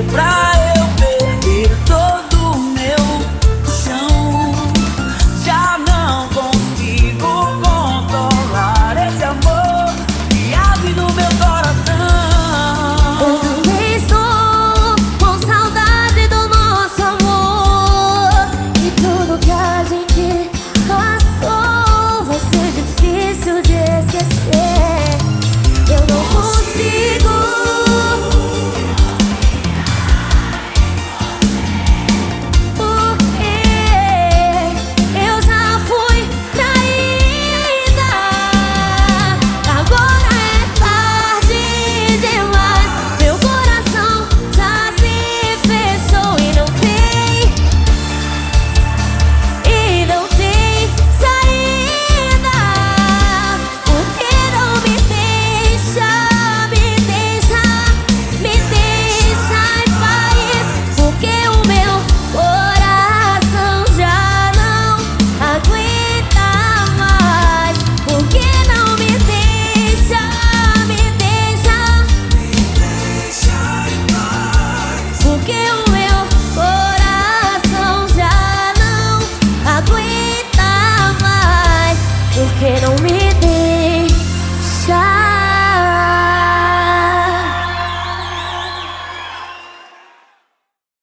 pra eu perder todo o meu chão. Já não consigo controlar esse amor que abre no meu coração. Eu também estou com saudade do nosso amor, e tudo que a gente passou vai ser difícil de esquecer. Eu não consigo, porque eu já fui traída. Agora é tarde demais, meu coração já se fechou e não tem saída. Porque não me deixa em paz, porque o meu coração já não aguenta mais. Porque não me deixa em paz, porque o meu coração já não aguenta mais. Porque não me